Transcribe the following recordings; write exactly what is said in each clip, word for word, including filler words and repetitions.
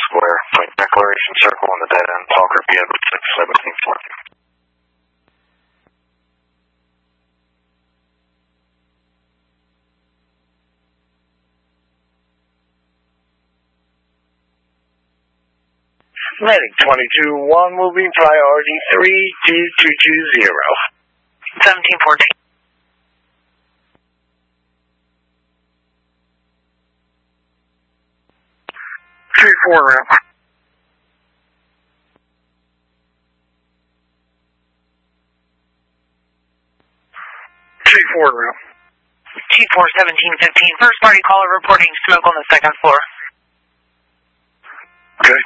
Square. Point declaration circle on the dead end. Talker B Edward six seventeen twenty. Medic twenty-two one moving priority three two two two zero. seventeen fourteen. three four round. three four round. T four seventeen fifteen. First party caller reporting smoke on the second floor. Okay.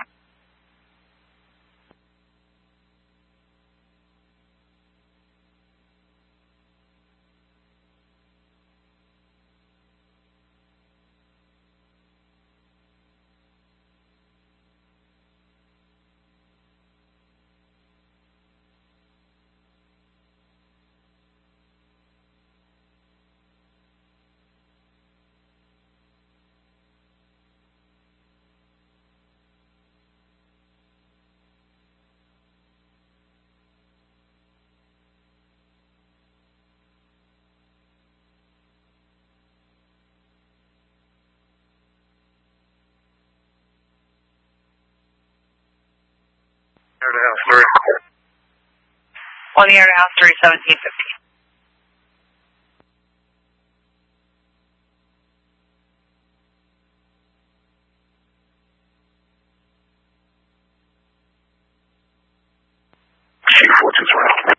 Air to house three. On the air to house three seventeen fifteen. C four two three.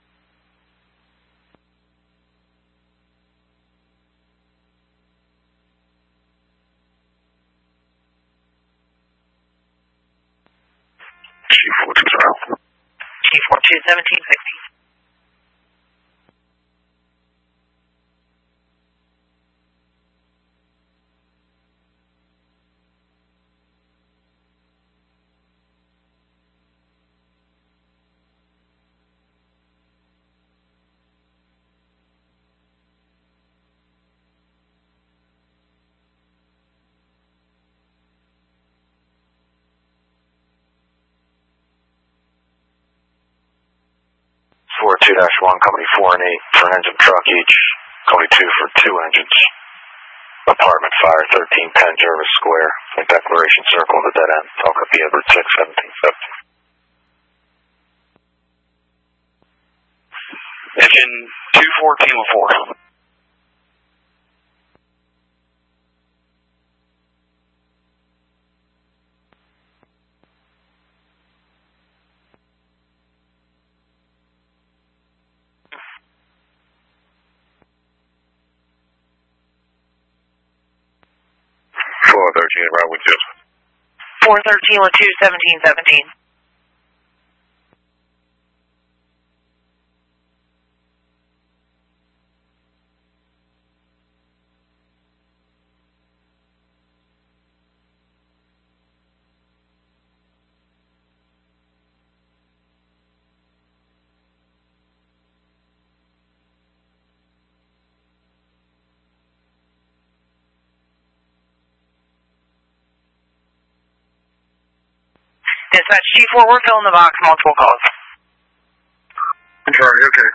C four two zero. T four two seventeen sixteen. four two dash one, company four and eight for an engine truck each. Company two for two engines. Apartment fire, thirteen ten Jervis Square. Point declaration circle on the dead end. Talker B Edward six seventeen fifty. Engine two fourteen with four. four thirteen, right with you. four thirteen with two seventeen seventeen. Dispatch G four, we're filling the box, multiple calls. Sorry, okay.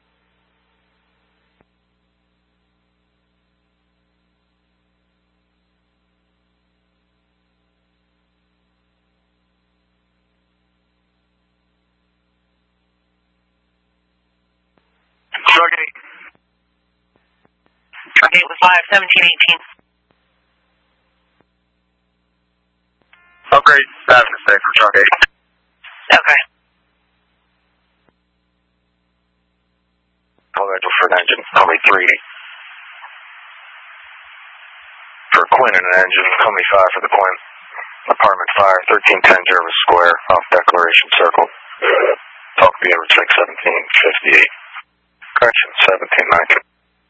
Truck eight. Truck eight was five seventeen eighteen. Upgrade status mistake for truck eight. Okay. Schedule for an engine. Company three. For Quinn and an engine. Company five for the Quinn. Apartment fire, thirteen ten Jervis Square. Off declaration circle. Talk B Edward six seventeen fifty-eight. Correction seventeen nineteen.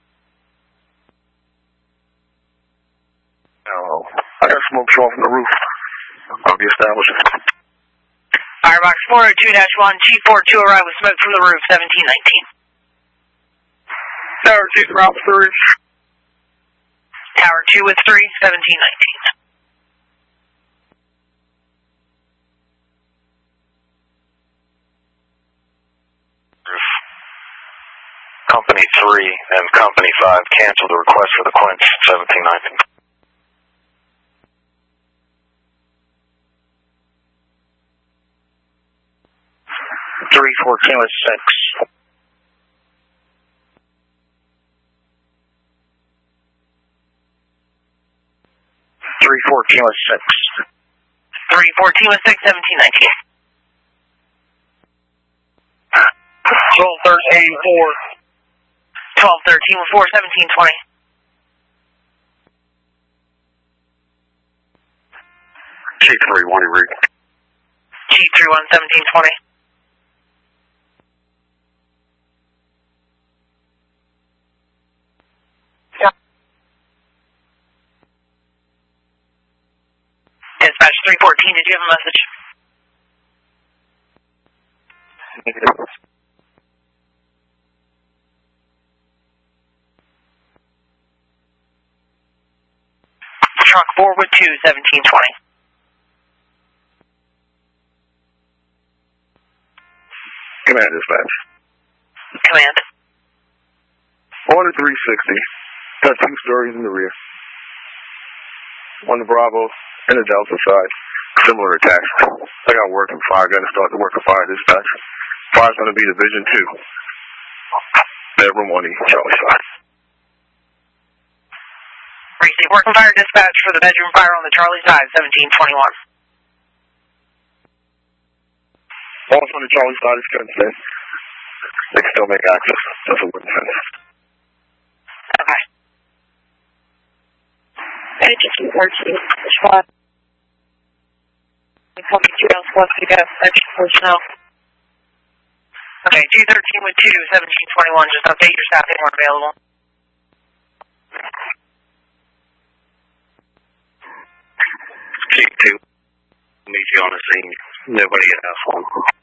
Oh, I got smoke showing from the roof. I'll be establishing. Firebox four oh two dash one, T four two arrived with smoke from the roof, seventeen nineteen. Tower two, drop three. Tower two with three, seventeen nineteen. Company three and Company five canceled the request for the Quint seventeen nineteen. three fourteen with six. three fourteen with six. three fourteen with six, seventeen nineteen. twelve thirteen four. twelve thirteen with four, seventeen twenty. G three one, you read. G three one, seventeen twenty. Dispatch three fourteen, did you have a message? Truck four with two, seventeen twenty. Command dispatch. Command. Order three sixty. Got two stories in the rear. One Bravo and the Delta side. Similar attacks. I got work in fire. Got to start the work of fire dispatch. Fire's going to be Division two. Bedroom one E, Charlie side. Receive work and fire dispatch for the bedroom fire on the Charlie side, seventeen twenty-one. Once on the Charlie side is fenced in. They can still make access. Just a wooden fence. Okay. Agency thirteen, squad. Company two else wants to go. Extra personnel. Okay, two thirteen with two, seventeen twenty-one. Just update your staffing when available. G two. Meet you on the scene. Nobody get house one.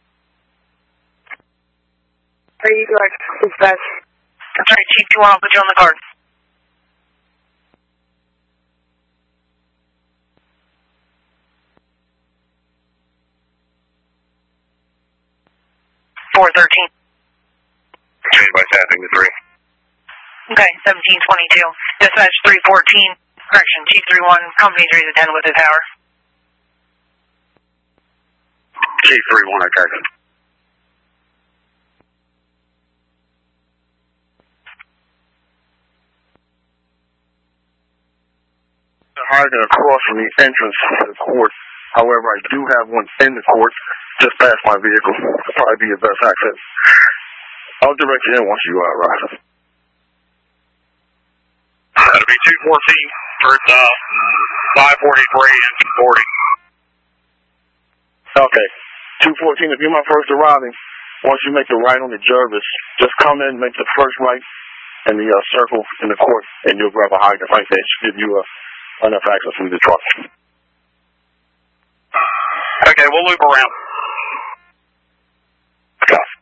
Are you going to dispatch? That's right, Chief two one, I'll put you on the card. four thirteen. Trained by tapping the three. Okay, seventeen twenty-two. Dispatch three fourteen. Correction, Chief three one, company three to ten with the tower. Chief three one, I got it. Hiding across from the entrance to the court. However, I do have one in the court, just past my vehicle. It'll probably be your best access. I'll direct you in once you uh, arrive. That'll be two fourteen for uh, five forty-three and two forty. Okay. two fourteen, if you're my first arriving, once you make the right on the Jervis, just come in, make the first right in the uh, circle in the court, and you'll grab a hydrant right there. Should give you uh, enough access from the truck. Okay, we'll loop around. Got it.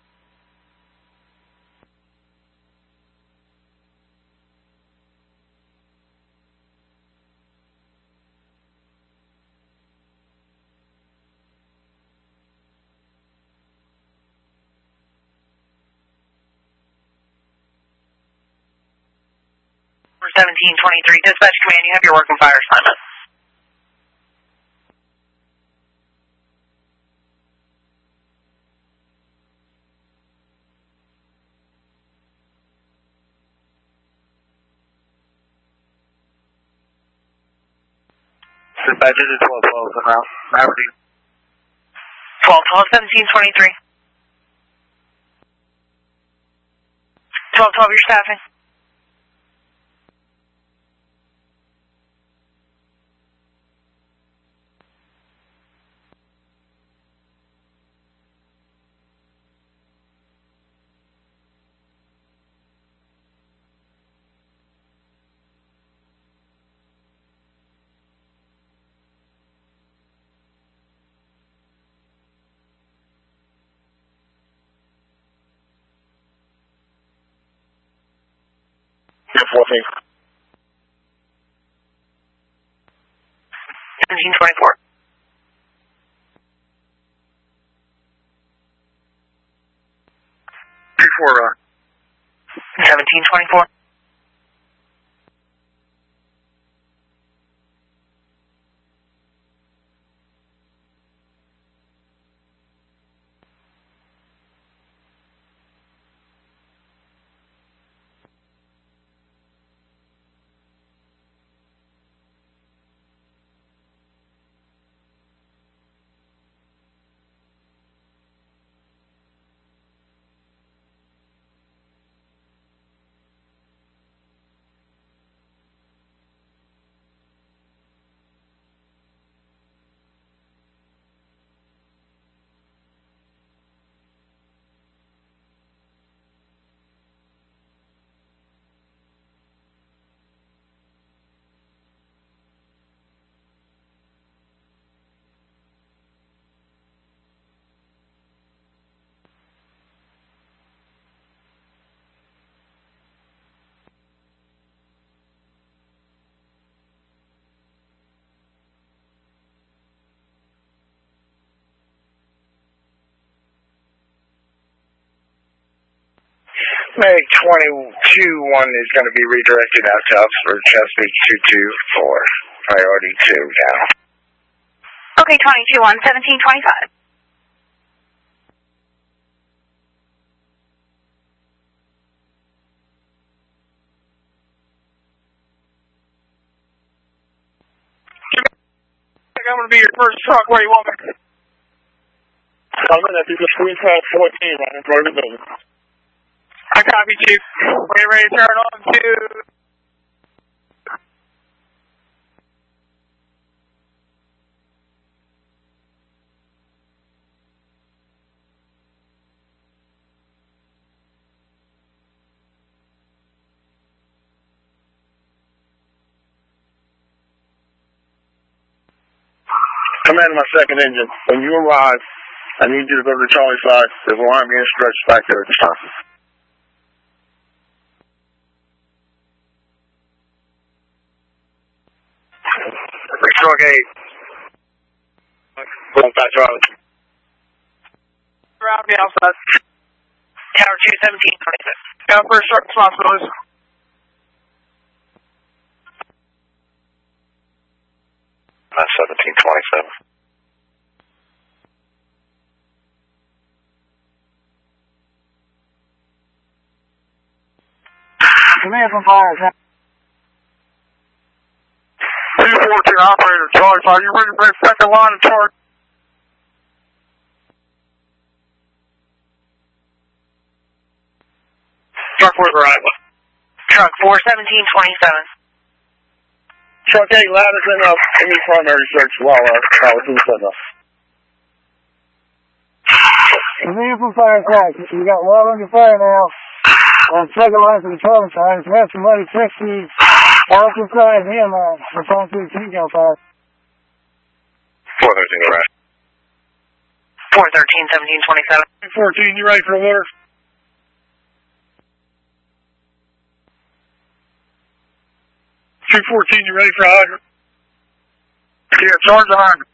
seventeen twenty-three. Dispatch command, you have your work and fire assignment. Dispatch, this is twelve twelve now. Aberdeen. twelve twelve, seventeen twenty-three. twelve twelve, your staffing. fourteen. seventeen twenty-four. Before, uh, seventeen twenty-four. Meg twenty-two one is going to be redirected out to us for Chesapeake two two four, priority two now. Okay, twenty-two one, seventeen twenty-five. I'm going to be your first truck. Where you want me? I'm going to be the three five fourteen right in front of the building. I copy, Chief. We're ready to turn on to... Command my second engine. When you arrive, I need you to go to Charlie five. There's a line being stretched back there at the top. Truck eight. Going back Charlie. Around the outside. Tower two, seventeen twenty-six. Yeah, first truck responsibilities. That's seventeen twenty-seven. Command from fire. two fourteen operator, Charlie five. You ready for the second line of charge? Truck four, right. Truck four, seventeen twenty-seven. Truck eight, loudest enough. Give me primary search while I was in the Command from fire attack. You got well under fire now. On second line for the Charlie side. If you have somebody text me off the side him, uh, respond to the T Cal five. four thirteen, go right. four thirteen, seventeen twenty-seven. fourteen, you ready for the water? two fourteen, you ready for hydrant? Yeah, charge the hydrant.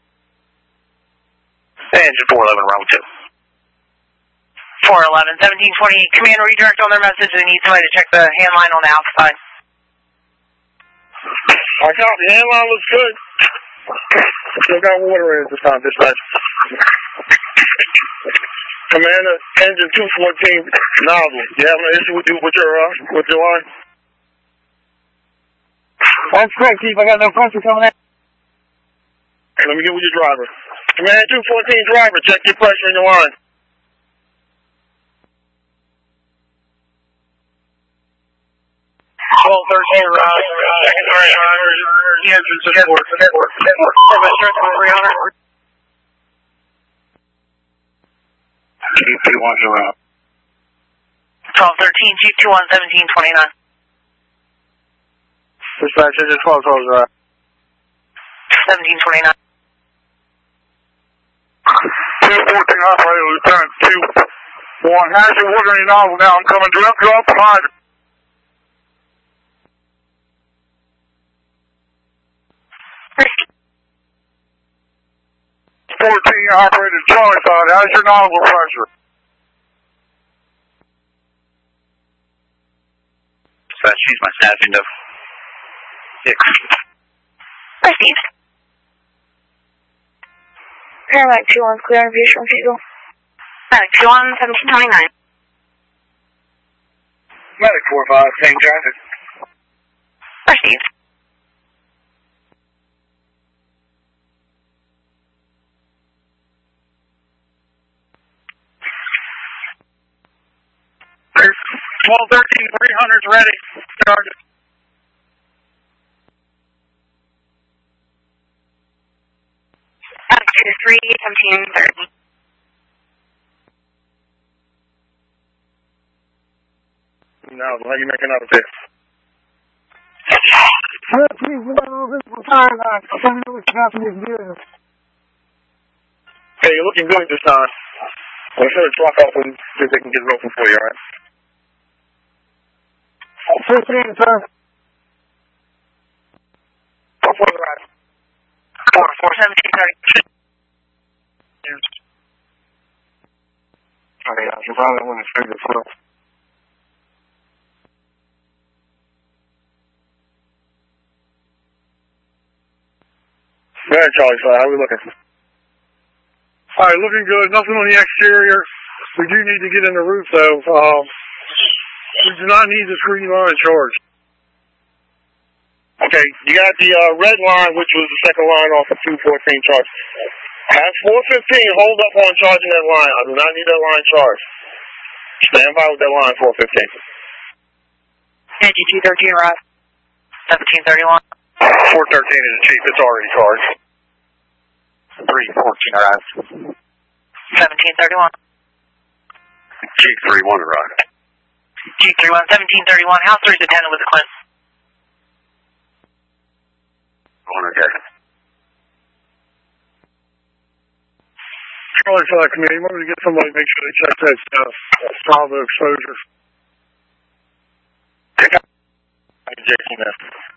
Engine four eleven, round two. four eleven, seventeen twenty-eight. Command redirect on their message. They need somebody to check the hand line on the outside. I got the hand line looks good. Still got water in it this time, dispatch. Commander, engine two fourteen, nozzle. You have an issue with, you, with your uh, with your line? That's correct, Chief. I got no pressure coming in. Let me get with your driver. Command two fourteen driver, check your pressure in your line. twelve thirteen, right. Secondary, the engine support. Network, network. three hundred. G P one, go out. twelve thirteen, G two one, seventeen twenty-nine. Dispatch engine twelve twelve, right. seventeen twenty-nine. two fourteen operator, Lieutenant two one. How's your water in your nozzle now? I'm coming directly off the hydrant. fourteen operator, Charlie five. How's your nozzle pressure? Dispatch, she's my staffing of six. Received. Paramedic two one, clear and view from Eagle. Medic two one, seventeen twenty-nine. Medic four five, same traffic. Received. twelve thirteen, three hundred's ready. Charge it. Medic two three, seventeen thirty. No, how you making out with this? Hello, please, we got all visible fire lines. Tell me what you got from this building. Hey, you're looking good this time. I'm going to send a truck up and see if they can get it open for you, alright? fifteen, sir. Four for the ride. Four four seventeen thirty. Okay, I should probably want to figure this out. Go ahead, Charlie, so how are we looking? Alright, looking good. Nothing on the exterior. We do need to get in the roof, though. Um, we do not need this green line charge. Okay, you got the uh, red line, which was the second line off of two fourteen charge. Have four fifteen hold up on charging that line. I do not need that line charged. Stand by with that line, four fifteen. Energy two thirteen, arrive. seventeen thirty-one. four thirteen is cheap. It's already charged. three fourteen arrived. seventeen thirty-one. G thirty-one arrived. G thirty-one, seventeen thirty-one. House three is attendant with the Clinton. Owner Gary. Charlie for that committee. You want me to get somebody to make sure they check that stuff. Solve the exposure. Jason there.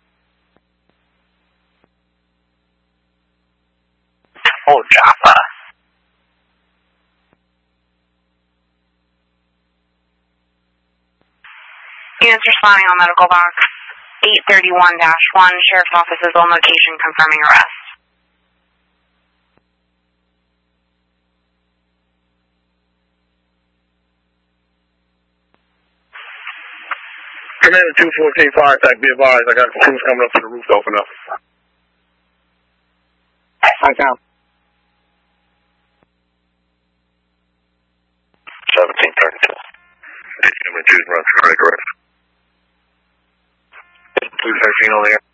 Oh, Jaffa. Units responding on medical box eight thirty-one dash one. Sheriff's Office's on location confirming arrest. Commander two fourteen fire attack, be advised. I got crews coming up to the roof to open up. I count. seventeen thirty-two. Commander two runs correct arrest. two thirteen on the air.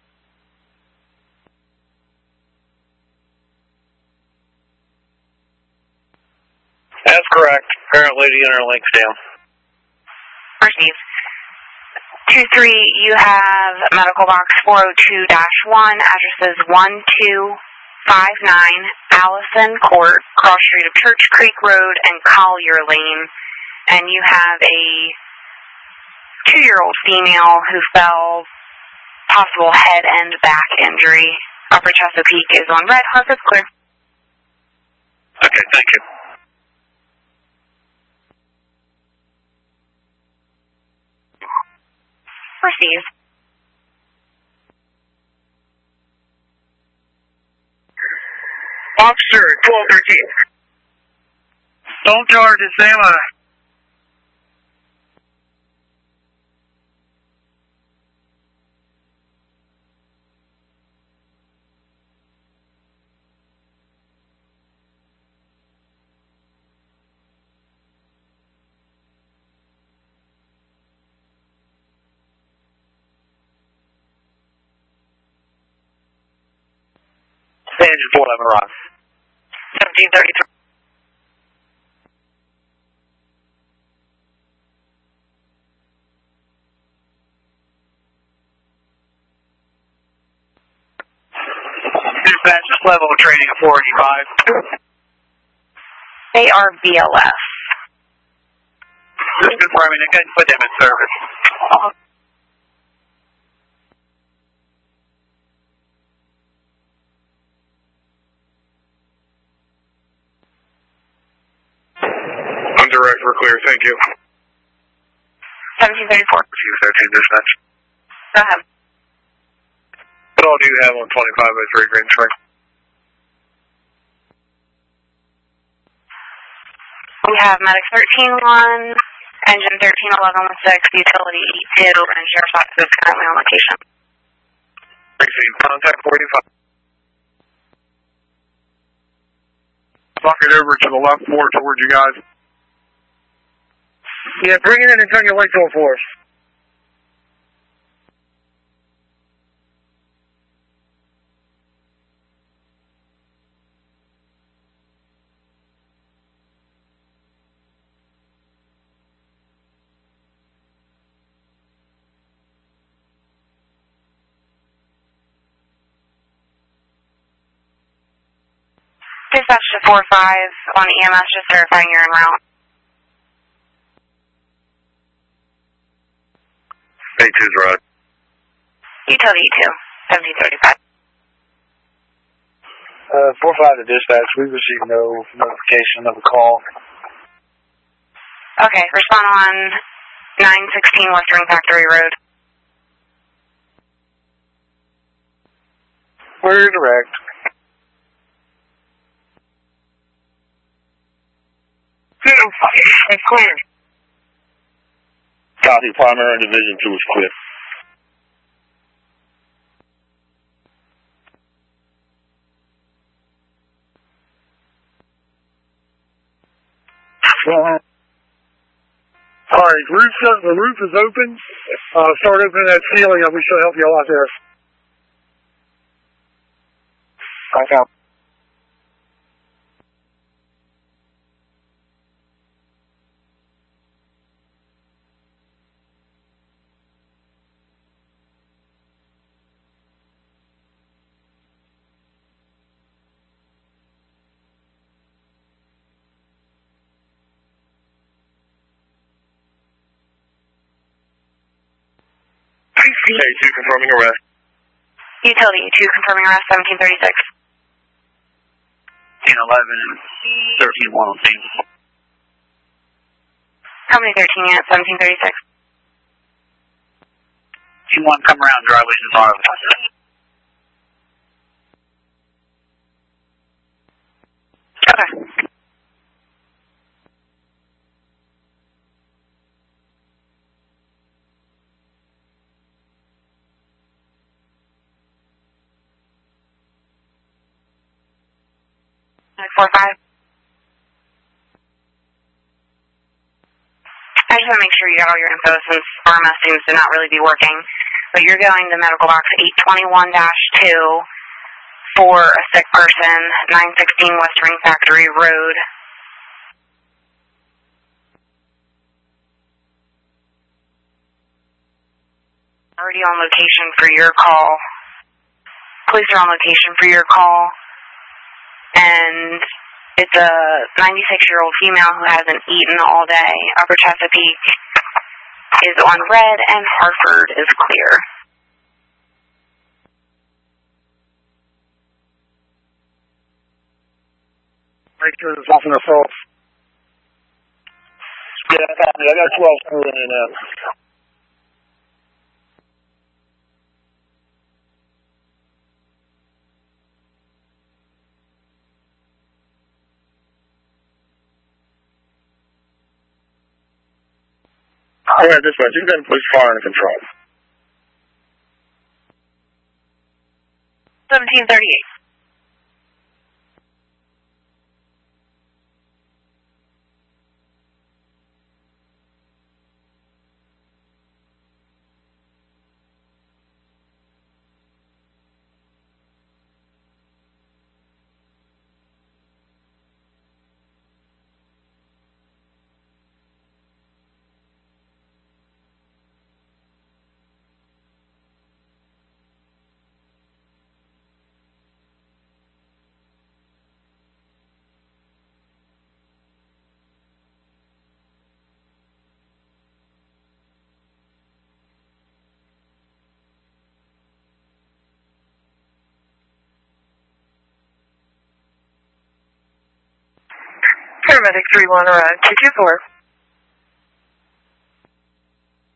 That's correct. Apparently the interlink's down. Received. two three, you have medical box four oh two dash one, addresses one two five nine Allison Court, cross street of Church Creek Road and Collier Lane, and you have a two-year-old female who fell, possible head and back injury. Upper Chesapeake is on red, Hartford's clear. Okay, thank you. Received. Officer, twelve thirteen. Don't charge it, Sam. I. Engine four eleven arrived. seventeen thirty-three. Dispatch, this level of training at four eighty-five. They are V L S. Just confirming, they can put them in service. Uh, I'm direct, we're clear, thank you. seventeen thirty-four. thirteen dispatch. Go ahead. What all do you have on twenty-five oh three Green Spring? We have Medic thirteen one, Engine thirteen eleven six, Utility E two, and Sheriff's Office is currently on location. Receive contact forty-five. Lock it over to the left port towards you guys. Yeah, bring it in and turn your lights on for us. Dispatch to four five on E M S, just verifying you're en route. A two's road. Utility E two, seventeen thirty-five. Uh, four five to dispatch. We received no notification of a call. Okay, respond on nine sixteen Western Factory Road. We're direct. It's clear. Copy, primary division two is clear. All right, roof, the roof is open. Uh, start opening that ceiling up. We should help you out there. Back out. A two confirming arrest. Utility E two confirming arrest, seventeen thirty-six. ten eleven, thirteen one on scene. Company thirteen unit, seventeen thirty-six. T one, come around, driveways in front of us. Okay. four five. I just want to make sure you got all your info since R M S seems to not really be working. But you're going to medical box eight twenty-one dash two for a sick person, nine sixteen West Ring Factory Road. Already on location for your call. Police are on location for your call. And it's a ninety-six-year-old female who hasn't eaten all day. Upper Chesapeake is on red, and Hartford is clear. Make sure there's nothing assault. Yeah, I got, I got twelve screwing in there. All right, dispatch, you can push fire under control. seventeen thirty-eight. Paramedic three one, arrive two two four.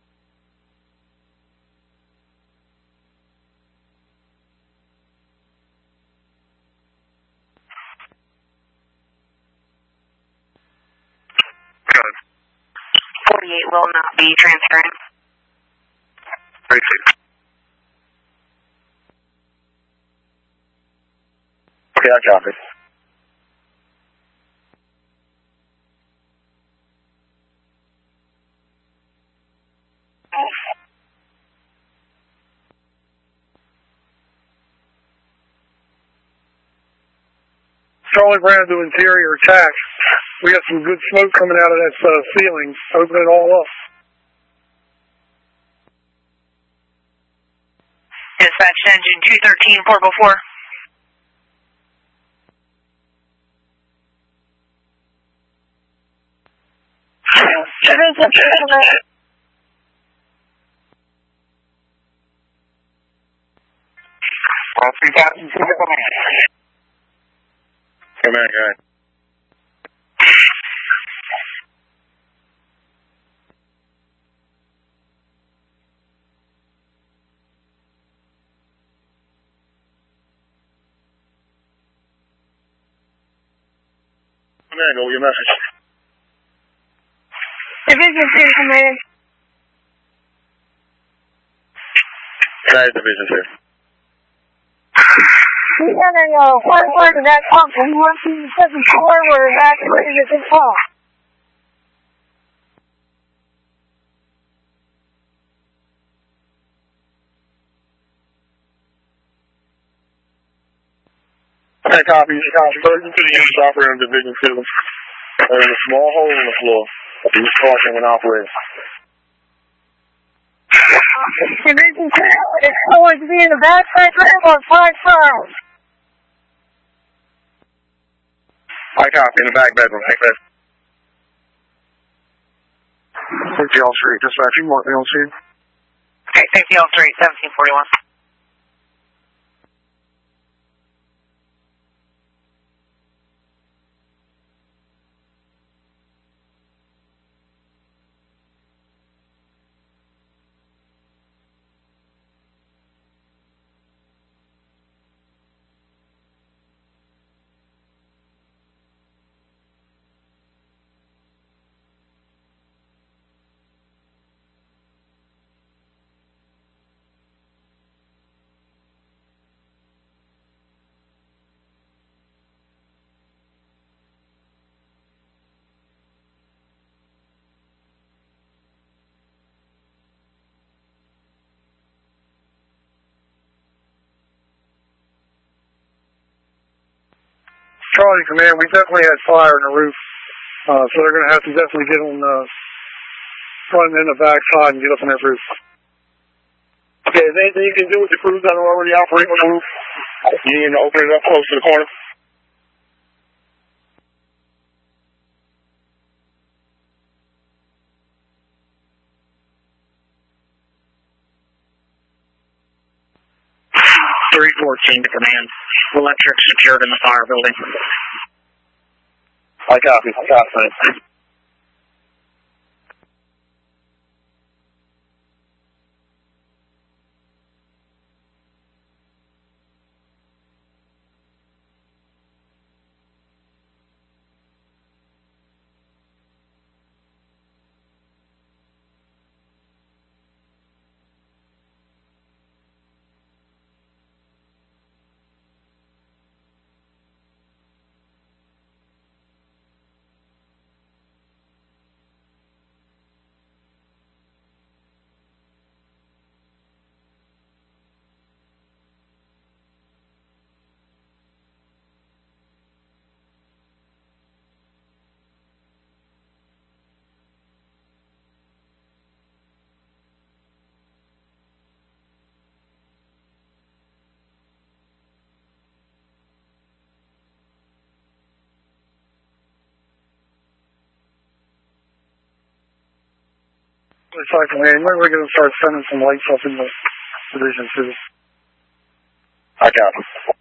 forty-eight will not be transferring. thirty-six. Okay, I copy. Charlie Brando interior attack. We got some good smoke coming out of that uh, ceiling. Open it all up. Dispatch engine two thirteen, portable four. Come on, guys. Come on, go with your message. Division two, command. That is Division two. We got a uh, one word to that pump from one to the second floor. We're evacuating at this hall. Okay, copy. Copy. Version to the units operating on Division two. There is a small hole in the floor. Use caution when operating. Division two, it's going to be in the backside ramp on five five. I copy. In the back bedroom. Back bedroom. Safety L three. Dispatching. Mark the L C. Okay, safety L three, seventeen forty-one. Charlie, command, we definitely had fire in the roof. Uh, so they're going to have to definitely get on the front and the back side and get up on that roof. Okay, is there anything you can do with the crews that are already operating on the roof? You need to open it up close to the corner? three fourteen to command. Electric secured in the fire building. I copy. I copy. It's like, man, when we're going to start sending some lights up in the Division two. I copy.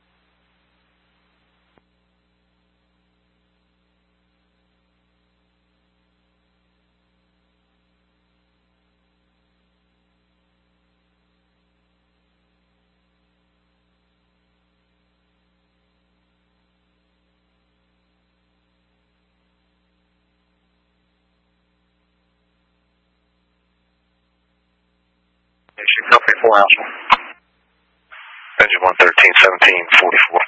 Company four Alpha. Engine one thirteen seventeen forty-four.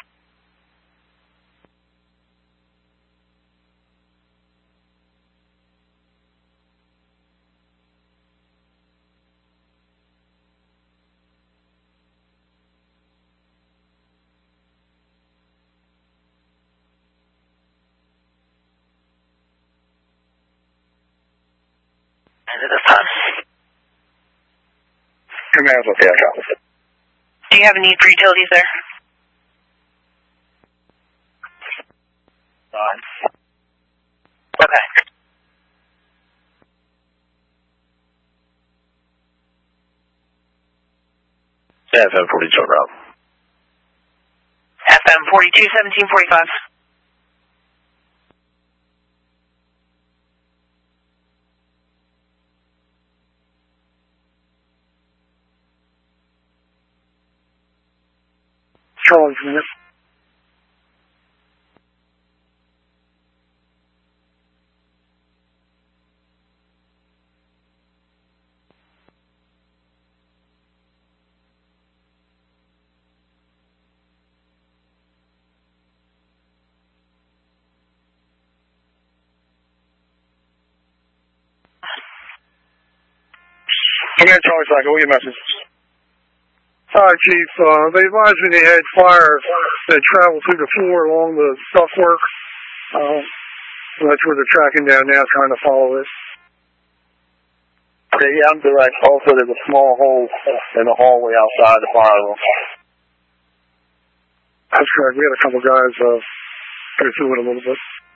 End of this time. Command's okay, I got it. Do you have a need for utilities there? Fine. Okay. Yeah, F M forty-two route. F M forty-two seventeen forty-five. Charlie from this. Command Charlie Cycle, what are your messages? Hi, Chief. Uh, they advised me they had fire that traveled through the floor along the ductwork. Um, so that's where they're tracking down now, trying to follow it. Okay, yeah, I'm direct. Also, there's a small hole in the hallway outside the firewall. That's correct. We had a couple guys uh, go through it a little bit.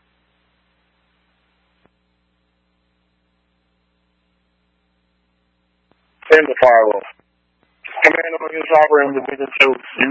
In the firewall. Command on this operating division two. You.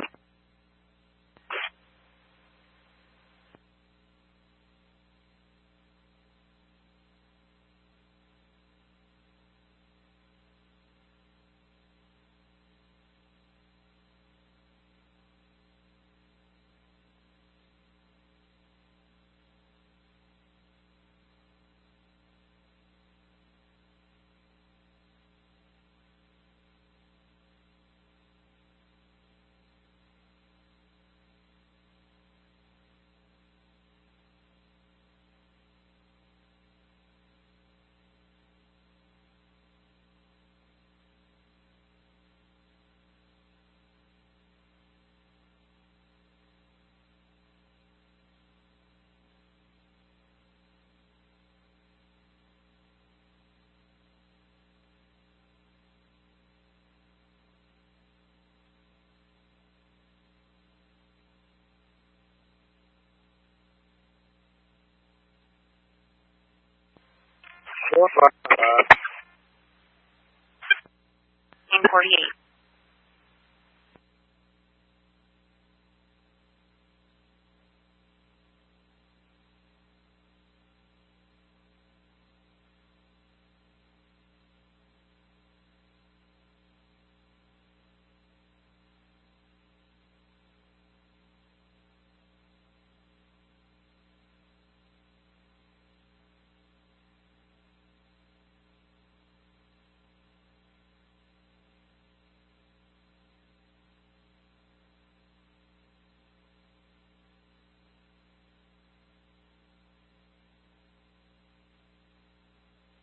Four, five, uh, forty-eight.